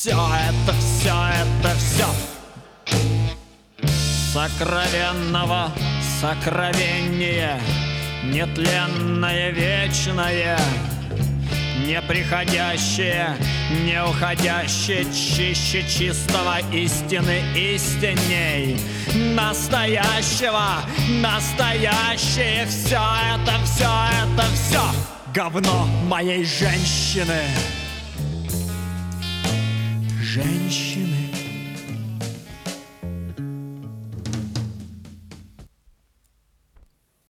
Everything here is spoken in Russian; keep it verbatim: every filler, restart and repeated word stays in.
Все это, все это, все сокровенного сокровеннее, нетленное, вечное, неприходящее, не уходящее, чище чистого истины истинней, настоящего, настоящее. Все это, все это, все говно моей женщины. Женщины.